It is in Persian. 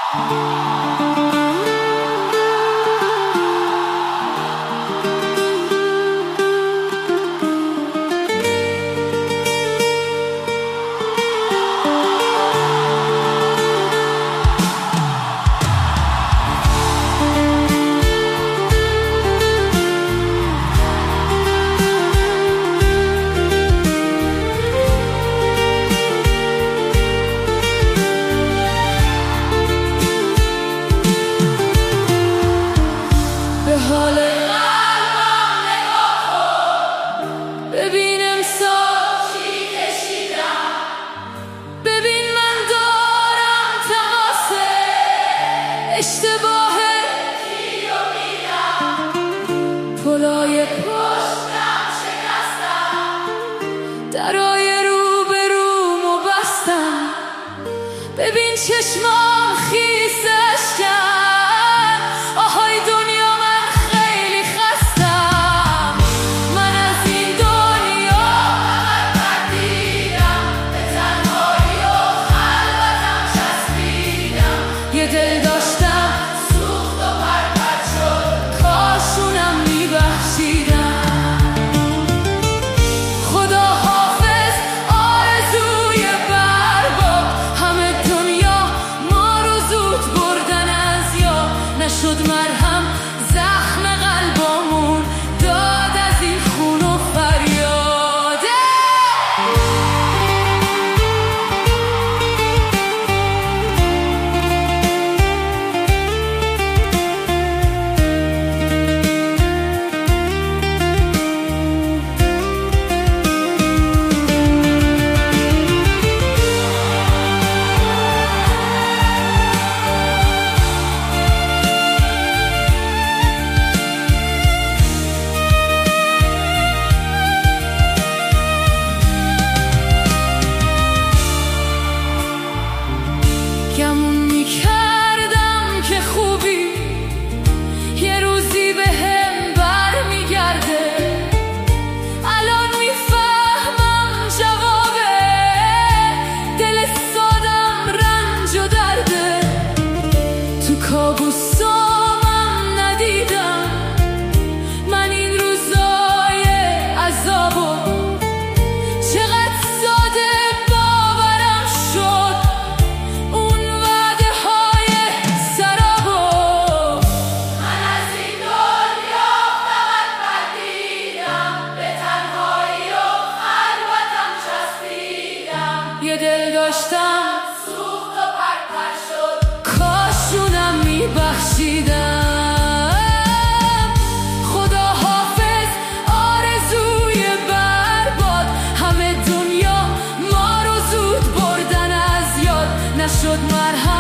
ببین امسال چی کشیدم، ببین من دارم تقاسه اشتباه کیو میدم، پلای پشتم شکستم، درای رو به رومو بستم، ببین چشمام خیسش کرد، آهای دنیا من خیلی خستم، من از این دنیا فقط بردیدم، به تنهایی و خلوتم چسبیدم، یه دل داشتم سوخت و پرپر شد، کاشونم میبخشیدم. خدا حافظ آرزوی برباد، همه دنیا ما رو زود بردن از یاد، نشد مرهم زخم قلبامون داد از این خون و فریاده. گمون میکردم که خوبی یه روزی به هم بر میگرده، الان میفهمم جوابه، دل سادم رنج و درده، تو کابوسامم ندیدم من این روزای عذابو، چقدر ساده باورم شد اون وعده های سرابو، من از این دنیا فقط بردیدم، به تنهایی و خلوتم چسبیدم، یه دل داشتم سوخت و پرپر شد، کاشونم میبخشیدم. خدا حافظ آرزوی برباد، همه دنیا ما رو زود بردن از یاد، نشد مرهم